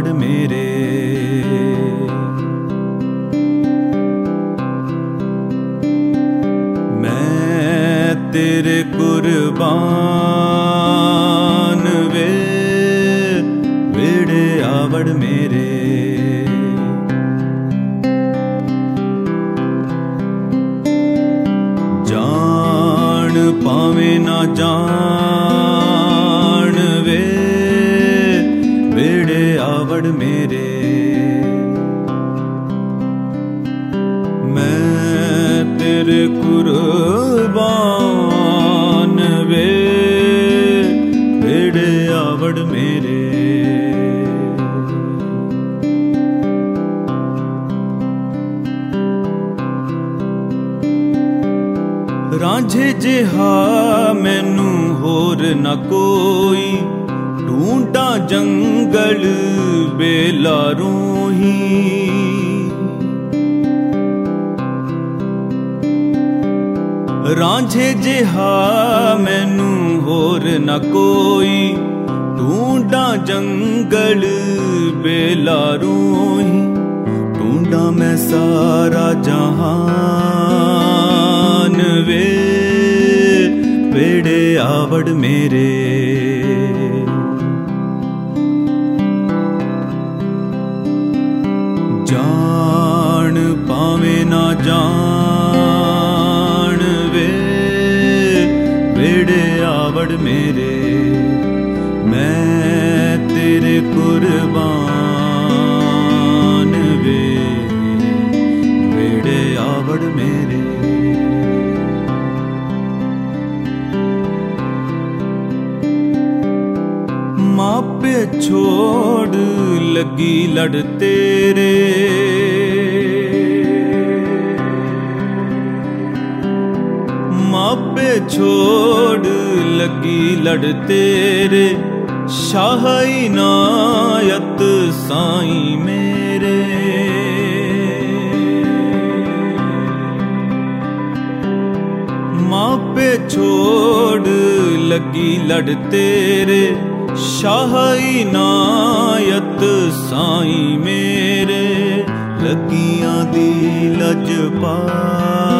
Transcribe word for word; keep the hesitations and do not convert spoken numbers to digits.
आवड़ मेरे। मैं तेरे कुर्बान वे वेड़े आवड़ मेरे। जान पावे ना जान वे वेड़े आवड़ मेरे। मैं तेरे कुर्बान वे वेड़े आवड़ मेरे। रांझे जिहा मैनू होर न कोई, ढूंढा जंगल बेलारों ही। रांझे जिहा मैनू होर न कोई, ढूंढा जंगल बेलारों ही। ढूंढा मैं सारा जहान वे वेड़े आवड़ मेरे। जान पावे ना जान वे वेड़े आवड़ मेरे। मैं तेरे कुर्बान वे वेड़े आवड़ मेरे। मापे छोड़ लगी लड़ तेरे, मापे छोड़ लगी लड़ तेरे। शाह इनायत साईं मेरे। मापे छोड़ लगी लड़ तेरे। शाह इनायत साईं मेरे। लगियां दी लजपाल